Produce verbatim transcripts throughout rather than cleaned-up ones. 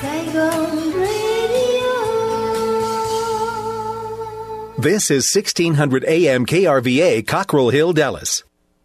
Saigon Radio. This is sixteen hundred A M K R V A, Cockrell Hill, Dallas.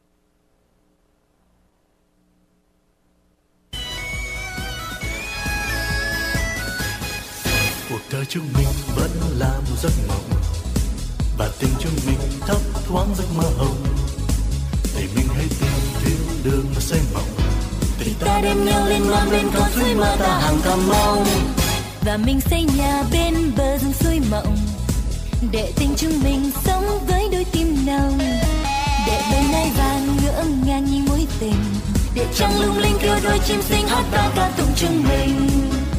Cuộc đời chúng mình vẫn là một giấc mộng, và tình chúng mình thấp thoáng giấc mơ hồng. Thì mình hãy tìm thêm đường mà xây mộng, thì ta đem nhau lên non bên con suối mơ ta hàng Cà Mau. Và mình xây nhà bên bờ rừng suối mộng, để tình chúng mình sống với đôi tim nồng. Để bên ai vàng ngỡ ngàng nhìn mối tình, để trăng lung linh kêu đôi chim xinh hót vang ca tụng chúng mình.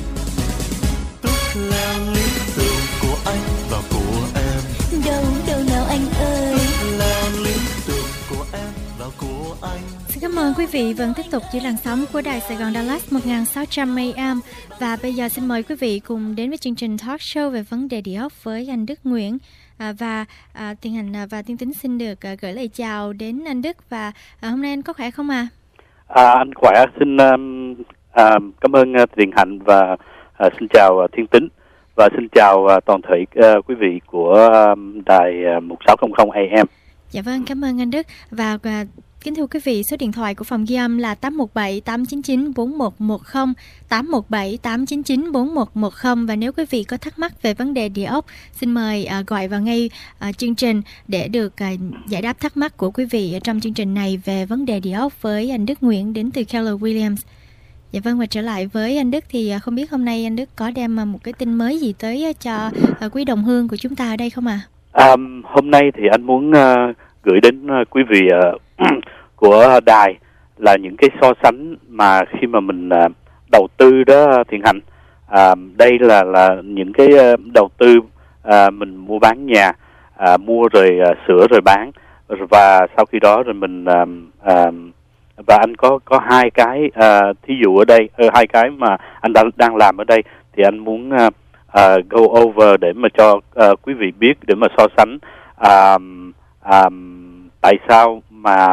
Tút leo lý tưởng của anh và của em, Đâu đâu nào anh ơi. tút leo lý tưởng của em và của anh. Xin cảm ơn quý vị vẫn tiếp tục giữ làn sóng của Đài Sài Gòn Dallas một nghìn sáu trăm A M. Và bây giờ xin mời quý vị cùng đến với chương trình talk show về vấn đề địa ốc với anh Đức Nguyễn. À, và à, Tiền Hành và Tiên Tính xin được à, gửi lời chào đến anh Đức. Và à, hôm nay anh có khỏe không à? À, anh khỏe, xin um, uh, cảm ơn uh, Tiền Hạnh và uh, xin chào uh, Thiên Tính và xin chào uh, toàn thể uh, quý vị của um, đài uh, một sáu không không A M. Dạ vâng, cảm ơn anh Đức. Và uh, kính thưa quý vị, số điện thoại của phòng ghi âm là tám một bảy tám chín chín bốn một một không, tám một bảy tám chín chín bốn một một không. Và nếu quý vị có thắc mắc về vấn đề địa ốc, xin mời uh, gọi vào ngay uh, chương trình để được uh, giải đáp thắc mắc của quý vị ở trong chương trình này về vấn đề địa ốc với anh Đức Nguyễn đến từ Keller Williams. Dạ vâng, và trở lại với anh Đức thì uh, không biết hôm nay anh Đức có đem uh, một cái tin mới gì tới uh, cho uh, quý đồng hương của chúng ta ở đây không ạ? À? Um, hôm nay thì anh muốn uh, gửi đến uh, quý vị uh, của đài là những cái so sánh mà khi mà mình uh, đầu tư đó Thiện Hạnh. Uh, đây là là những cái uh, đầu tư uh, mình mua bán nhà, uh, mua rồi uh, sửa rồi bán, và sau khi đó rồi mình uh, uh, và anh có có hai cái uh, thí dụ ở đây, uh, hai cái mà anh đang đang làm ở đây thì anh muốn uh, uh, go over để mà cho uh, quý vị biết, để mà so sánh uh, uh, tại sao mà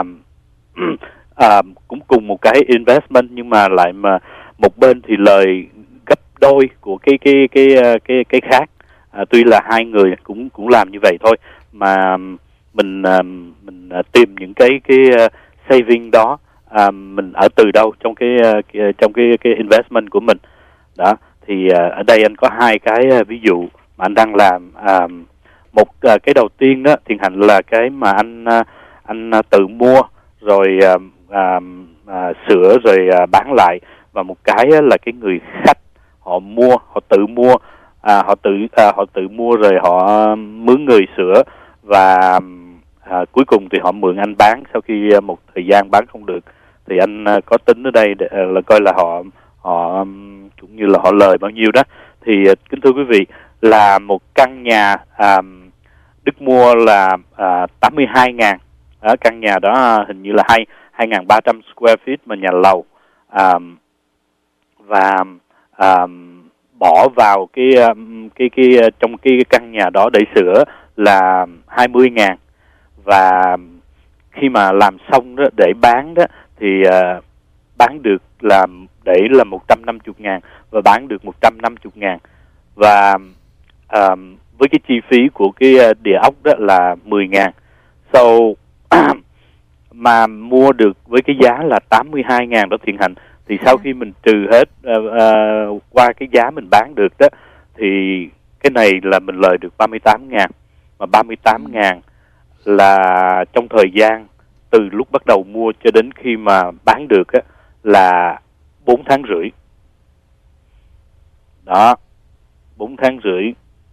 uh, cũng cùng một cái investment nhưng mà lại mà một bên thì lời gấp đôi của cái cái cái cái cái khác. Uh, tuy là hai người cũng cũng làm như vậy thôi, mà mình uh, mình uh, tìm những cái cái uh, saving đó, uh, mình ở từ đâu trong cái, uh, cái trong cái cái investment của mình đó. Thì uh, ở đây anh có hai cái uh, ví dụ mà anh đang làm. Uh, một uh, cái đầu tiên đó Thiện Hạnh là cái mà anh uh, anh uh, tự mua rồi uh, uh, uh, sửa rồi uh, bán lại, và một cái uh, là cái người khách họ mua, họ tự mua, uh, họ tự uh, họ tự mua rồi họ mướn người sửa, và uh, cuối cùng thì họ mượn anh bán. Sau khi uh, một thời gian bán không được thì anh uh, có tính ở đây để, uh, là coi là họ họ um, cũng như là họ lời bao nhiêu đó. Thì uh, kính thưa quý vị, là một căn nhà uh, Đức mua là uh, tám mươi hai ngàn. Ở căn nhà đó uh, hình như là hai hai nghìn ba trăm square feet mà nhà lầu, um, và um, bỏ vào cái um, cái cái trong cái căn nhà đó để sửa là hai mươi ngàn. Và khi mà làm xong đó để bán đó thì uh, bán được là để là một trăm năm mươi ngàn và bán được một trăm năm mươi ngàn. Và uh, với cái chi phí của cái địa ốc đó là mười ngàn. So mà mua được với cái giá là tám mươi hai ngàn đó Thiện Hạnh, thì sau khi mình trừ hết uh, uh, qua cái giá mình bán được đó, thì cái này là mình lời được ba mươi tám ngàn. Mà ba mươi tám ngàn là trong thời gian từ lúc bắt đầu mua cho đến khi mà bán được á, là bốn tháng rưỡi. Đó, bốn tháng rưỡi.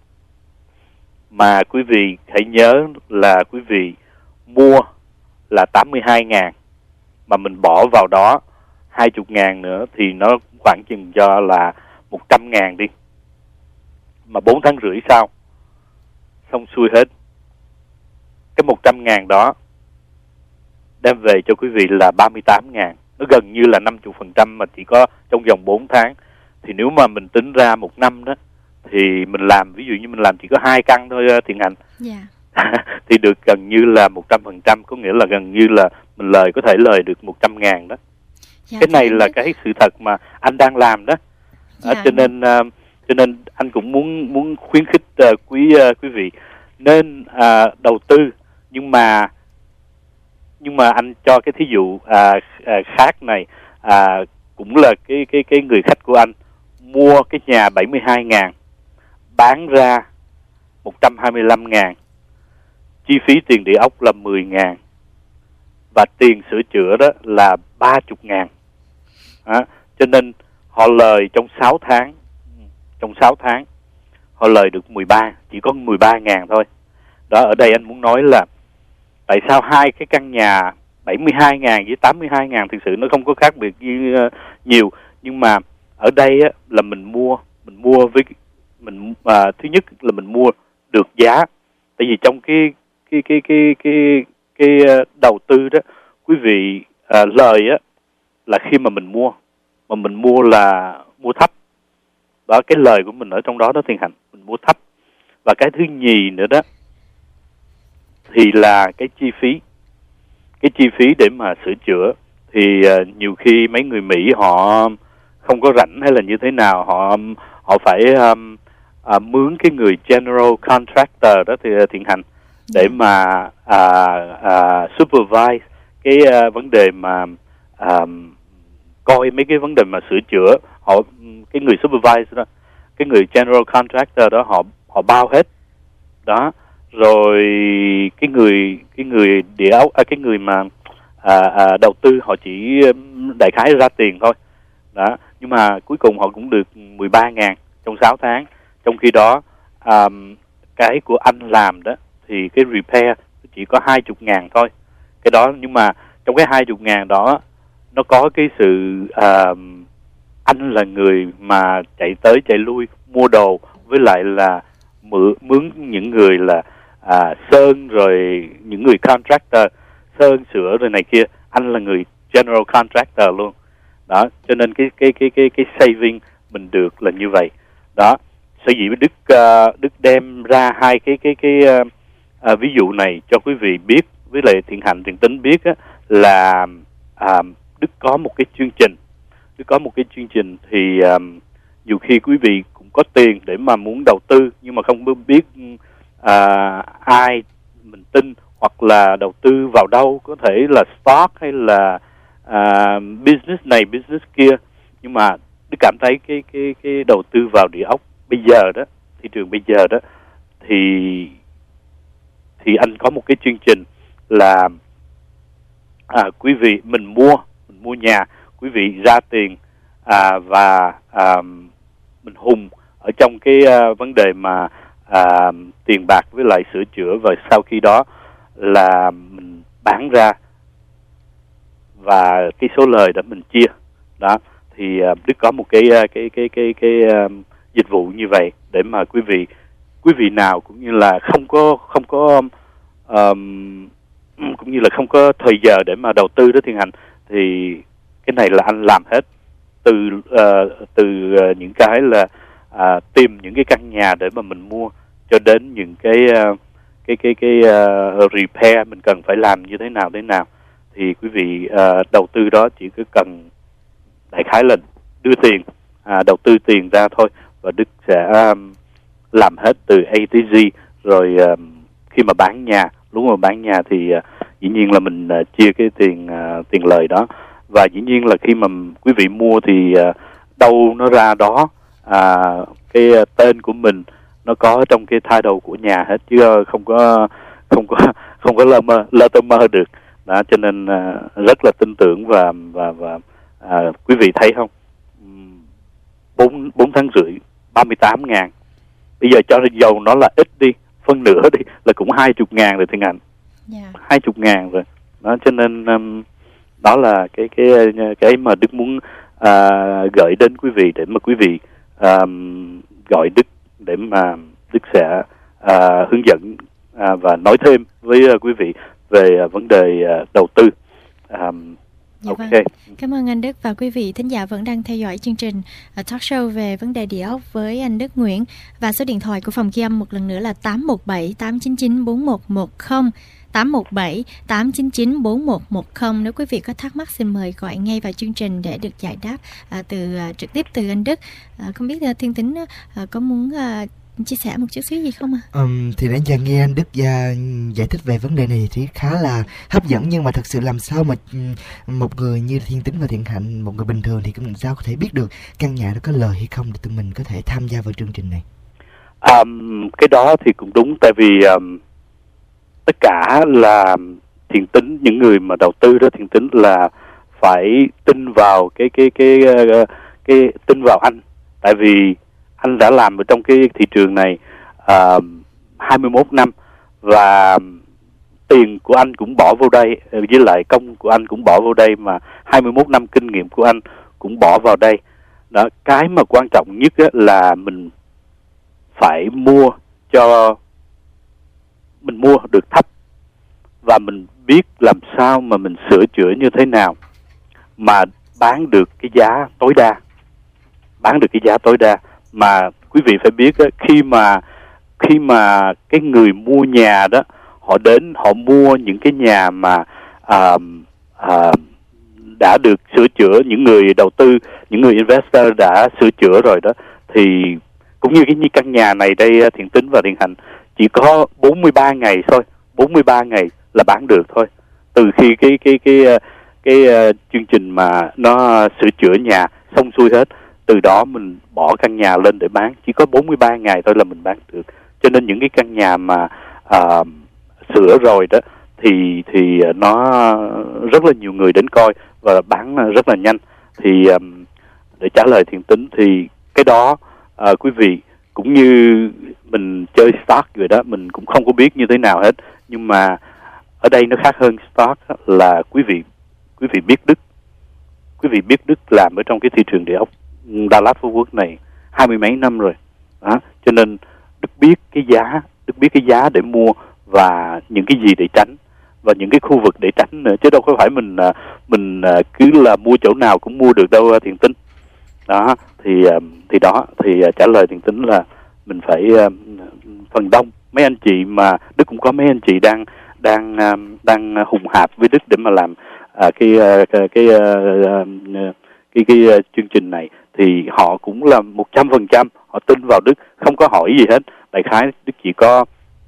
Mà quý vị hãy nhớ là quý vị mua là tám mươi hai ngàn, mà mình bỏ vào đó hai mươi ngàn nữa thì nó khoảng chừng cho là một trăm ngàn đi. Mà bốn tháng rưỡi sau, xong xuôi hết, cái một trăm ngàn đó đem về cho quý vị là ba mươi tám ngàn. Nó gần như là năm mươi phần trăm mà chỉ có trong vòng bốn tháng. Thì nếu mà mình tính ra một năm đó, thì mình làm, ví dụ như mình làm chỉ có hai căn thôi Thiện Hạnh, yeah. thì được gần như là một trăm phần trăm, có nghĩa là gần như là mình lời có thể lời được một trăm ngàn đó. Yeah, cái này là cái sự thật mà anh đang làm đó. Dạ. À, cho nên uh, cho nên anh cũng muốn muốn khuyến khích uh, quý uh, quý vị nên uh, đầu tư, nhưng mà nhưng mà anh cho cái thí dụ uh, uh, khác này, uh, cũng là cái cái cái người khách của anh mua cái nhà bảy mươi hai ngàn, bán ra một trăm hai mươi lăm ngàn, chi phí tiền địa ốc là mười ngàn, và tiền sửa chữa đó là ba mươi ngàn. À, cho nên họ lời trong sáu tháng, trong sáu tháng họ lời được mười ba, chỉ có mười ba ngàn thôi. Đó, ở đây anh muốn nói là tại sao hai cái căn nhà bảy mươi hai ngàn với tám mươi hai ngàn thực sự nó không có khác biệt uh, nhiều, nhưng mà ở đây á, là mình mua mình mua với mình uh, thứ nhất là mình mua được giá, tại vì trong cái cái cái cái cái cái uh, đầu tư đó quý vị, uh, lời á là khi mà mình mua mà mình mua là mua thấp, đó, cái lời của mình ở trong đó đó Thiện Hạnh, mình mua thấp. Và cái thứ nhì nữa đó thì là cái chi phí cái chi phí để mà sửa chữa. Thì uh, nhiều khi mấy người Mỹ họ không có rảnh hay là như thế nào, họ họ phải um, uh, mướn cái người general contractor đó thì Thiện Hạnh để mà uh, uh, supervise cái uh, vấn đề mà uh, coi mấy cái vấn đề mà sửa chữa. Họ cái người supervise đó, cái người general contractor đó họ họ bao hết đó. Rồi cái người cái người địa ốc, à, cái người mà à, à, đầu tư họ chỉ đại khái ra tiền thôi đó, nhưng mà cuối cùng họ cũng được mười ba ngàn trong sáu tháng. Trong khi đó à, cái của anh làm đó thì cái repair chỉ có hai mươi ngàn thôi. Cái đó, nhưng mà trong cái hai mươi ngàn đó nó có cái sự à, anh là người mà chạy tới chạy lui mua đồ, với lại là mượn mướn những người là à, sơn, rồi những người contractor sơn sửa rồi này kia, anh là người general contractor luôn đó. Cho nên cái cái cái cái cái saving mình được là như vậy đó. Sở dĩ Đức uh, Đức đem ra hai cái cái cái uh, uh, ví dụ này cho quý vị biết, với lại Thiện Hạnh, Thiện Tính biết á, là uh, Đức có một cái chương trình Đức có một cái chương trình thì uh, nhiều khi quý vị cũng có tiền để mà muốn đầu tư, nhưng mà không biết uh, ai mình tin, hoặc là đầu tư vào đâu, có thể là stock hay là uh, business này business kia. Nhưng mà Đức cảm thấy cái cái cái đầu tư vào địa ốc bây giờ đó, thị trường bây giờ đó, thì thì anh có một cái chương trình là à, quý vị mình mua mình mua nhà, quý vị ra tiền à, và à, mình hùng ở trong cái uh, vấn đề mà uh, tiền bạc với lại sửa chữa, và sau khi đó là mình bán ra và cái số lời đó mình chia đó. Thì uh, Đức có một cái uh, cái cái cái cái uh, dịch vụ như vậy để mà quý vị quý vị nào cũng như là không có không có um, cũng như là không có thời giờ để mà đầu tư đó Thiên Hành, thì cái này là anh làm hết, từ uh, từ uh, những cái là uh, tìm những cái căn nhà để mà mình mua, cho đến những cái uh, cái cái cái uh, repair mình cần phải làm như thế nào thế nào. Thì quý vị uh, đầu tư đó chỉ cứ cần đại khái là đưa tiền, uh, đầu tư tiền ra thôi, và Đức sẽ um, làm hết từ A tới Z. Rồi uh, khi mà bán nhà, lúc mà bán nhà thì uh, dĩ nhiên là mình uh, chia cái tiền uh, tiền lời đó. Và dĩ nhiên là khi mà quý vị mua thì uh, đâu nó ra đó, uh, cái uh, tên của mình nó có trong cái title của nhà hết, chứ không có không có không có lơ mơ lơ tơ mơ được đó. Cho nên uh, rất là tin tưởng, và và và uh, quý vị thấy không, bốn bốn tháng rưỡi ba mươi tám ngàn, bây giờ cho dầu nó là ít đi, phân nửa đi là cũng hai chục ngàn rồi Thiên Anh, yeah. hai chục ngàn rồi đó. Cho nên um, đó là cái cái cái mà Đức muốn uh, gửi đến quý vị, để mà quý vị um, gọi Đức để mà Đức sẽ uh, hướng dẫn uh, và nói thêm với uh, quý vị về uh, vấn đề uh, đầu tư. Um, Dạ okay. Vâng. Cảm ơn anh Đức, và quý vị thính giả vẫn đang theo dõi chương trình uh, talk show về vấn đề địa ốc với anh Đức Nguyễn. Và số điện thoại của phòng ghi âm một lần nữa là tám một bảy tám chín chín bốn một một không, tám một bảy tám chín chín bốn một một không. Nếu quý vị có thắc mắc xin mời gọi ngay vào chương trình để được giải đáp à, từ à, trực tiếp từ anh Đức. À, không biết à, Thiên Tính à, có muốn à, chia sẻ một chút xíu gì không ạ? À? Um, thì nãy giờ nghe anh Đức uh, giải thích về vấn đề này thì khá là hấp dẫn, nhưng mà thật sự làm sao mà một người như Thiên Tính và Thiện Hạnh, một người bình thường thì cũng làm sao có thể biết được căn nhà đó có lời hay không để tụi mình có thể tham gia vào chương trình này? Um, cái đó thì cũng đúng, tại vì um, tất cả là Thiện Tính, những người mà đầu tư đó, Thiện Tính là phải tin vào cái cái cái cái, cái, cái tin vào anh, tại vì anh đã làm ở trong cái thị trường này uh, hai mươi mốt năm, và tiền của anh cũng bỏ vô đây, với lại công của anh cũng bỏ vô đây, mà hai mươi mốt năm kinh nghiệm của anh cũng bỏ vào đây. Đó, cái mà quan trọng nhất là mình phải mua cho mình mua được thấp, và mình biết làm sao mà mình sửa chữa như thế nào mà bán được cái giá tối đa, bán được cái giá tối đa. Mà quý vị phải biết khi mà khi mà cái người mua nhà đó, họ đến họ mua những cái nhà mà à, à, đã được sửa chữa, những người đầu tư, những người investor đã sửa chữa rồi đó, thì cũng như cái như căn nhà này đây, Thiện Tính và Thiện Hạnh, chỉ có bốn mươi ba ngày thôi, bốn mươi ba ngày là bán được thôi. Từ khi cái cái cái cái, cái, cái chương trình mà nó sửa chữa nhà xong xuôi hết, từ đó mình bỏ căn nhà lên để bán, chỉ có bốn mươi ba ngày thôi là mình bán được. Cho nên những cái căn nhà mà à, sửa rồi đó thì thì nó rất là nhiều người đến coi và bán rất là nhanh. Thì um, để trả lời Thiện Tính thì cái đó à, quý vị cũng như mình chơi stock rồi đó, mình cũng không có biết như thế nào hết. Nhưng mà ở đây nó khác hơn stock là quý vị quý vị biết Đức, quý vị biết Đức làm ở trong cái thị trường địa ốc Dallas Phú Quốc này hai mươi mấy năm rồi đó, cho nên Đức biết cái giá, Đức biết cái giá để mua và những cái gì để tránh và những cái khu vực để tránh nữa, chứ đâu có phải mình mình cứ là mua chỗ nào cũng mua được đâu Thiện Tính. Đó thì thì đó thì trả lời Thiện Tính là mình phải phần đông mấy anh chị, mà Đức cũng có mấy anh chị đang đang đang hùng hạp với Đức để mà làm à, cái cái cái, cái cái cái chương trình này, thì họ cũng là một trăm phần trăm họ tin vào Đức, không có hỏi gì hết. Đại khái Đức chỉ có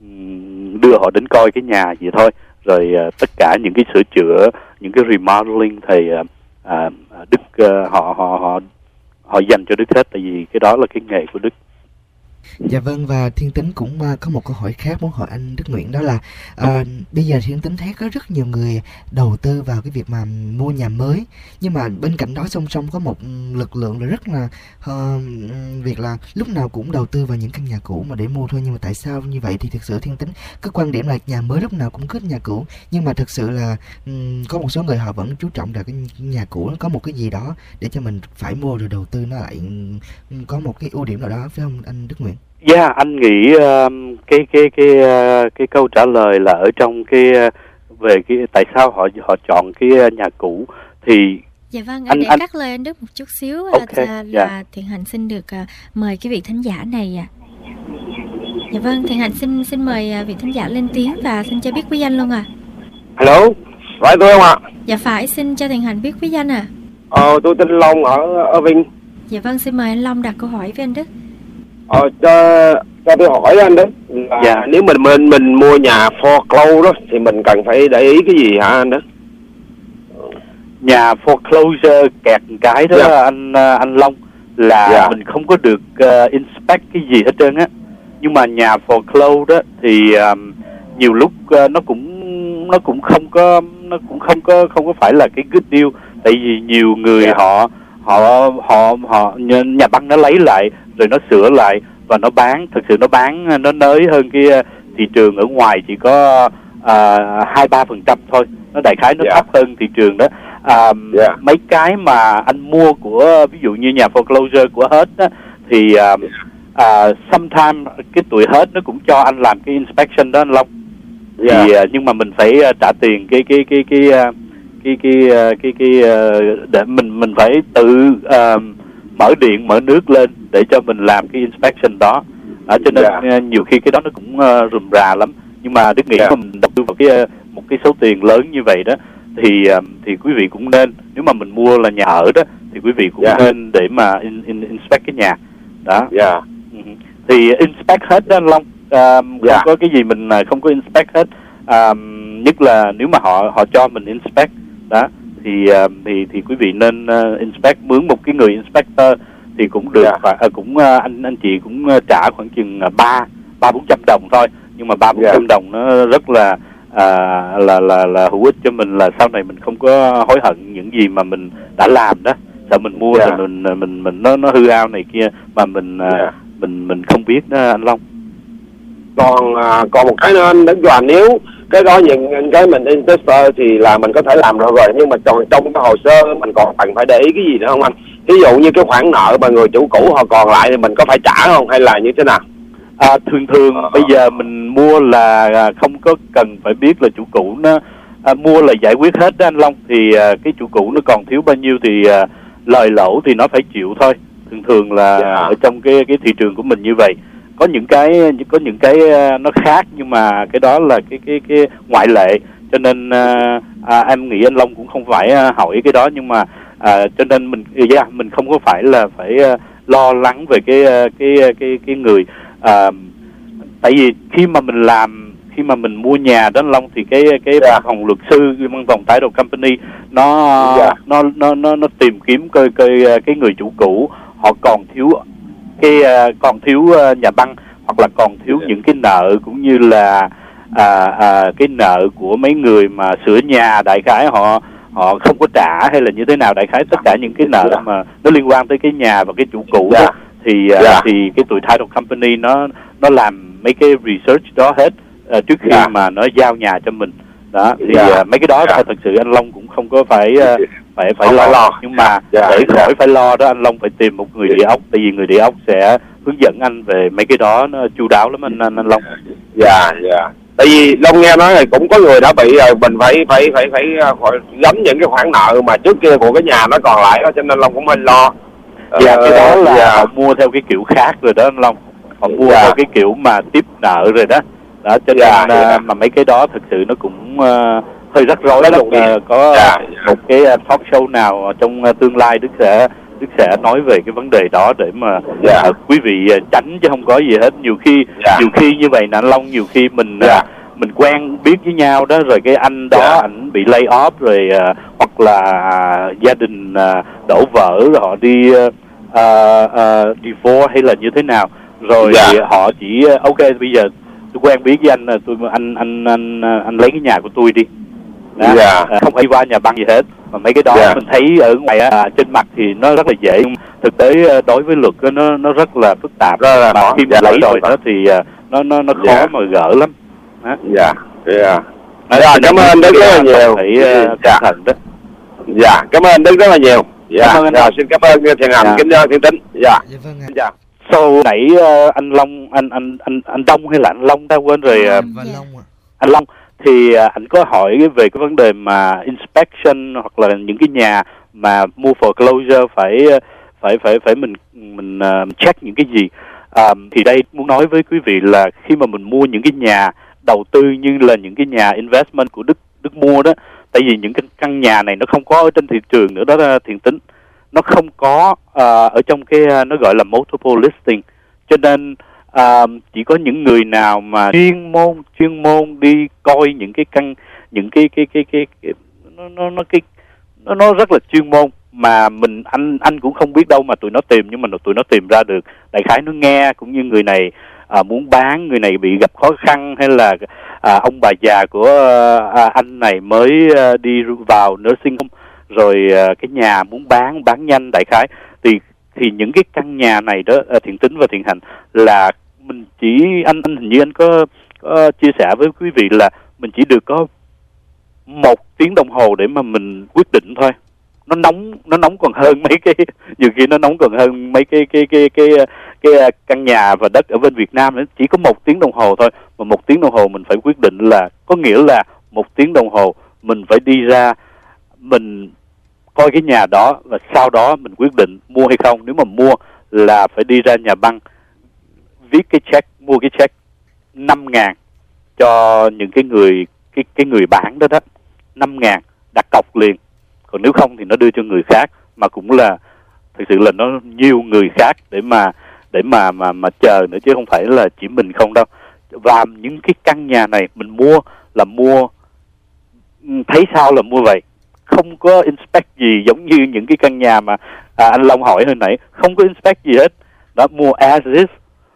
đưa họ đến coi cái nhà vậy thôi, rồi uh, tất cả những cái sửa chữa, những cái remodeling thì uh, uh, Đức uh, họ họ họ họ dành cho Đức hết, tại vì cái đó là cái nghề của Đức. Dạ vâng, và Thiên Tính cũng uh, có một câu hỏi khác muốn hỏi anh Đức Nguyễn, đó là uh, bây giờ Thiên Tính thấy có rất nhiều người đầu tư vào cái việc mà mua nhà mới, nhưng mà bên cạnh đó song song có một lực lượng là rất là uh, việc là lúc nào cũng đầu tư vào những căn nhà cũ mà để mua thôi. Nhưng mà tại sao như vậy? Thì thực sự Thiên Tính có quan điểm là nhà mới lúc nào cũng cứ nhà cũ, nhưng mà thực sự là um, có một số người họ vẫn chú trọng là cái nhà cũ nó có một cái gì đó để cho mình phải mua rồi đầu tư, nó lại um, có một cái ưu điểm nào đó, phải không anh Đức Nguyễn? Dạ, yeah, anh nghĩ uh, cái cái cái uh, cái câu trả lời là ở trong cái uh, về cái tại sao họ họ chọn cái uh, nhà cũ thì dạ vâng, anh, để anh... cắt lời anh Đức một chút xíu okay, là, yeah. là Thiện Hạnh xin được uh, mời cái vị thính giả này ạ. À. Dạ vâng, Thiện Hạnh xin xin mời uh, vị thính giả lên tiếng và xin cho biết quý danh luôn ạ. À. Hello, phải tôi không ạ? Dạ phải, xin cho Thiện Hạnh biết quý danh ạ. À. Ờ, tôi tên Long ở ở Vinh. Dạ vâng, xin mời anh Long đặt câu hỏi với anh Đức. Ờ, cho, cho tôi hỏi anh đó là dạ. Nếu mình mình mình mua nhà foreclose đó thì mình cần phải để ý cái gì hả anh đó? Nhà foreclosure kẹt cái đó dạ. anh anh Long là dạ. mình không có được uh, inspect cái gì hết trơn á. Nhưng mà nhà foreclose đó thì um, nhiều lúc uh, nó cũng nó cũng không có nó cũng không có không có phải là cái good deal, tại vì nhiều người dạ. họ họ họ họ nhà băng nó lấy lại rồi nó sửa lại và nó bán, thực sự nó bán nó nới hơn cái thị trường ở ngoài chỉ có hai ba phần trăm thôi, nó đại khái nó yeah. thấp hơn thị trường đó. À, yeah. Mấy cái mà anh mua của ví dụ như nhà foreclosure của hết á, thì uh, uh, sometime cái tuổi hết nó cũng cho anh làm cái inspection đó anh Long. Yeah. Thì uh, nhưng mà mình phải uh, trả tiền cái cái cái cái uh, cái cái cái cái, cái uh, để mình mình phải tự uh, mở điện mở nước lên để cho mình làm cái inspection đó. À, cho nên yeah. nhiều khi cái đó nó cũng uh, rườm rà lắm. Nhưng mà Đức nghĩ yeah. mà mình đầu tư vào cái một cái số tiền lớn như vậy đó thì thì quý vị cũng nên, nếu mà mình mua là nhà ở đó thì quý vị cũng yeah. nên để mà in, in, inspect cái nhà đó. Yeah. Thì inspect hết đó anh Long, à, không yeah. có cái gì mình không có inspect hết, à, nhất là nếu mà họ họ cho mình inspect đó thì thì thì quý vị nên uh, inspect, mướn một cái người inspector thì cũng được, yeah. và uh, cũng uh, anh anh chị cũng uh, trả khoảng chừng ba ba bốn trăm đồng thôi, nhưng mà ba bốn trăm đồng nó rất là à, là là là hữu ích cho mình, là sau này mình không có hối hận những gì mà mình đã làm đó. Sợ mình mua yeah. rồi mình mình mình nó nó hư hao này kia mà mình yeah. mình mình không biết đó anh Long. Còn à, còn một cái nữa anh Đức Đoàn, nếu cái đó những cái mình investor thì là mình có thể làm được rồi, nhưng mà còn trong cái hồ sơ mình còn cần phải để ý cái gì nữa không anh? Ví dụ như cái khoản nợ mà người chủ cũ họ còn lại thì mình có phải trả không, hay là như thế nào? À, thường thường ờ. bây giờ mình mua là không có cần phải biết là chủ cũ nó à, mua là giải quyết hết đó anh Long. Thì à, cái chủ cũ nó còn thiếu bao nhiêu thì à, lời lỗ thì nó phải chịu thôi. Thường thường là yeah. ở trong cái cái thị trường của mình như vậy. Có những cái có những cái nó khác, nhưng mà cái đó là cái cái cái ngoại lệ, cho nên à, à, em nghĩ anh Long cũng không phải hỏi cái đó, nhưng mà à, cho nên mình yeah, mình không có phải là phải uh, lo lắng về cái cái cái cái người, à, tại vì khi mà mình làm khi mà mình mua nhà đó anh Long thì cái cái yeah. văn phòng luật sư, văn phòng title company nó yeah. nó nó nó nó tìm kiếm coi coi cái người chủ cũ họ còn thiếu cái uh, còn thiếu uh, nhà băng, hoặc là còn thiếu yeah. những cái nợ, cũng như là à, à, cái nợ của mấy người mà sửa nhà, đại khái họ họ không có trả hay là như thế nào, đại khái tất cả những cái nợ yeah. mà nó liên quan tới cái nhà và cái chủ cũ yeah. đó, thì uh, yeah. thì cái tụi title company nó nó làm mấy cái research đó hết uh, trước khi yeah. mà nó giao nhà cho mình đó. Thì yeah. uh, mấy cái đó yeah. thật sự anh Long cũng không có phải uh, phải phải lo. lo nhưng mà yeah. để khỏi yeah. phải lo đó, anh Long phải tìm một người địa ốc, tại vì người địa ốc sẽ hướng dẫn anh về mấy cái đó, nó chu đáo lắm anh anh, anh Long. Dạ yeah, dạ yeah. Tại vì Long nghe nói là cũng có người đã bị rồi, mình phải phải phải phải gánh những cái khoản nợ mà trước kia của cái nhà nó còn lại đó, cho nên Long cũng hơi lo. Dạ uh, cái đó là yeah. họ mua theo cái kiểu khác rồi đó anh Long, họ mua yeah. theo cái kiểu mà tiếp nợ rồi đó đó, cho nên yeah, yeah. mà mấy cái đó thực sự nó cũng uh, hơi rắc rối lắm. Uh, có yeah, yeah. một cái talk show nào trong uh, tương lai Đức sẽ Đức sẽ nói về cái vấn đề đó để mà yeah. uh, quý vị uh, tránh, chứ không có gì hết. Nhiều khi yeah. nhiều khi như vậy nè anh Long, nhiều khi mình yeah. uh, mình quen biết với nhau đó, rồi cái anh đó yeah. ảnh bị lay off rồi, uh, hoặc là uh, gia đình uh, đổ vỡ rồi họ đi uh, uh, divorce hay là như thế nào, rồi yeah. họ chỉ uh, ok bây giờ tôi quen biết với anh, tôi anh anh anh anh lấy cái nhà của tôi đi. Đó, yeah. uh, không phải qua nhà băng gì hết, mà mấy cái đó yeah. mình thấy ở ngoài á, trên mặt thì nó rất là dễ, nhưng thực tế đối với luật nó nó rất là phức tạp, đó, mà khi mà lấy rồi đó thì uh, nó nó nó khó yeah. mà gỡ lắm. Dạ, dạ. Dạ, cảm ơn anh Đức rất là nhiều. Phải uh, cẩn thận đó. Dạ, cảm ơn anh Đức rất là nhiều. Dạ, cảm ơn anh. Xin cảm ơn Thiện Hạnh, kính chào Thiên Tính. Dạ. Dạ vâng ạ. Dạ. Sau nãy uh, anh Long, anh anh anh anh Đông hay là anh Long ta quên rồi. Uh, anh Long ạ. Anh Long thì uh, anh có hỏi về cái vấn đề mà inspection, hoặc là những cái nhà mà mua foreclosure phải phải phải phải mình mình uh, check những cái gì. Uh, thì đây muốn nói với quý vị là khi mà mình mua những cái nhà đầu tư như là những cái nhà investment của Đức Đức mua đó, tại vì những cái căn nhà này nó không có ở trên thị trường nữa đó Thiện Tính, nó không có uh, ở trong cái uh, nó gọi là multiple listing, cho nên uh, chỉ có những người nào mà chuyên môn chuyên môn đi coi những cái căn những cái cái cái cái, cái nó nó nó cái nó nó rất là chuyên môn, mà mình anh anh cũng không biết đâu mà tụi nó tìm, nhưng mà tụi nó tìm ra được. Đại khái nó nghe cũng như người này à, muốn bán, người này bị gặp khó khăn, hay là à, ông bà già của à, anh này mới à, đi vào nursing home, rồi à, cái nhà muốn bán bán nhanh, đại khái thì thì những cái căn nhà này đó, à, Thiện Tính và Thiện Hạnh, là mình chỉ anh anh hình như anh có, có chia sẻ với quý vị là mình chỉ được có một tiếng đồng hồ để mà mình quyết định thôi. Nó nóng nó nóng còn hơn mấy cái, nhiều khi nó nóng còn hơn mấy cái cái cái cái cái, cái căn nhà và đất ở bên Việt Nam nữa. Chỉ có một tiếng đồng hồ thôi, mà một tiếng đồng hồ mình phải quyết định, là có nghĩa là một tiếng đồng hồ mình phải đi ra mình coi cái nhà đó, và sau đó mình quyết định mua hay không. Nếu mà mua là phải đi ra nhà băng, viết cái check, mua cái check năm ngàn cho những cái người cái cái người bán đó đó năm ngàn đặt cọc liền, còn nếu không thì nó đưa cho người khác, mà cũng là thực sự là nó nhiều người khác để mà để mà mà mà chờ nữa, chứ không phải là chỉ mình không đâu. Và những cái căn nhà này mình mua là mua thấy sao là mua vậy, không có inspect gì giống như những cái căn nhà mà à, anh Long hỏi hồi nãy, không có inspect gì hết. Đó, mua as is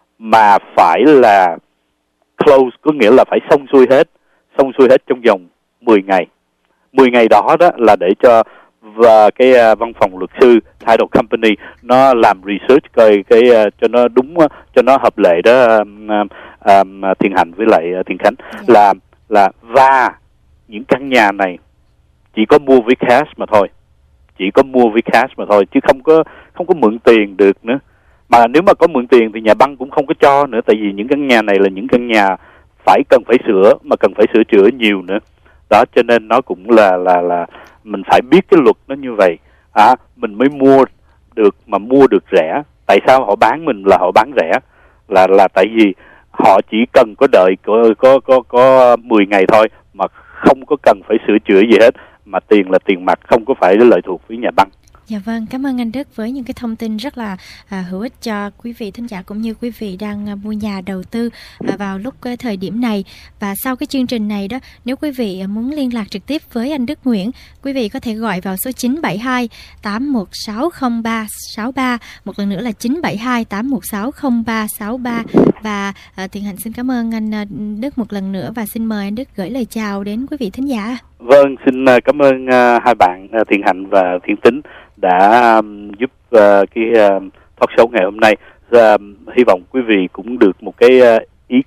mà phải là close, có nghĩa là phải xong xuôi hết, xong xuôi hết trong vòng mười ngày. mười ngày đó đó là để cho và cái uh, văn phòng luật sư title company nó làm research coi cái uh, cho nó đúng uh, cho nó hợp lệ đó, um, um, Thiện Hạnh với lại uh, Thiện Khánh, yeah. là là và những căn nhà này chỉ có mua với cash mà thôi, chỉ có mua với cash mà thôi, chứ không có không có mượn tiền được nữa. Mà nếu mà có mượn tiền thì nhà băng cũng không có cho nữa, tại vì những căn nhà này là những căn nhà phải cần phải sửa, mà cần phải sửa chữa nhiều nữa. Đó, cho nên nó cũng là là là mình phải biết cái luật nó như vậy, à, mình mới mua được, mà mua được rẻ. Tại sao họ bán mình là họ bán rẻ? Là là tại vì họ chỉ cần có đợi có có có có mười ngày thôi, mà không có cần phải sửa chữa gì hết, mà tiền là tiền mặt, không có phải lệ thuộc với nhà băng. Dạ vâng, cảm ơn anh Đức với những cái thông tin rất là à, hữu ích cho quý vị thính giả cũng như quý vị đang à, mua nhà đầu tư à, vào lúc à, thời điểm này. Và sau cái chương trình này đó, nếu quý vị à, muốn liên lạc trực tiếp với anh Đức Nguyễn, quý vị có thể gọi vào số chín bảy hai tám một sáu không ba sáu ba, một lần nữa là chín bảy hai tám một sáu không ba sáu ba. Và à, Thiện Hạnh xin cảm ơn anh à, Đức một lần nữa, và xin mời anh Đức gửi lời chào đến quý vị thính giả. Vâng, xin uh, cảm ơn uh, hai bạn uh, Thiện Hạnh và Thiên Tính đã um, giúp uh, cái uh, talk show ngày hôm nay. Uh, hy vọng quý vị cũng được một cái uh, ý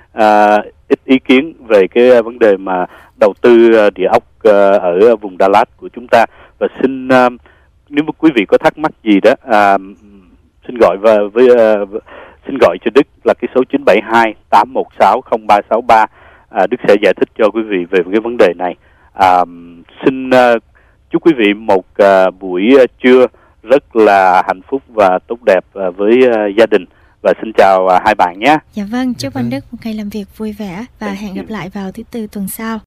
uh, ít ý kiến về cái uh, vấn đề mà đầu tư uh, địa ốc uh, ở vùng Đà Lạt của chúng ta. Và xin uh, nếu mà quý vị có thắc mắc gì đó, uh, xin gọi vào với uh, xin gọi cho Đức là cái số chín bảy hai tám một sáu không ba sáu ba. Uh, Đức sẽ giải thích cho quý vị về cái vấn đề này. Uh, xin uh, chúc quý vị một uh, buổi uh, trưa rất là hạnh phúc và tốt đẹp uh, với uh, gia đình, và xin chào uh, hai bạn nhé. Dạ vâng, chúc dạ anh Đức một ngày làm việc vui vẻ, và hẹn gặp lại vào thứ tư tuần sau.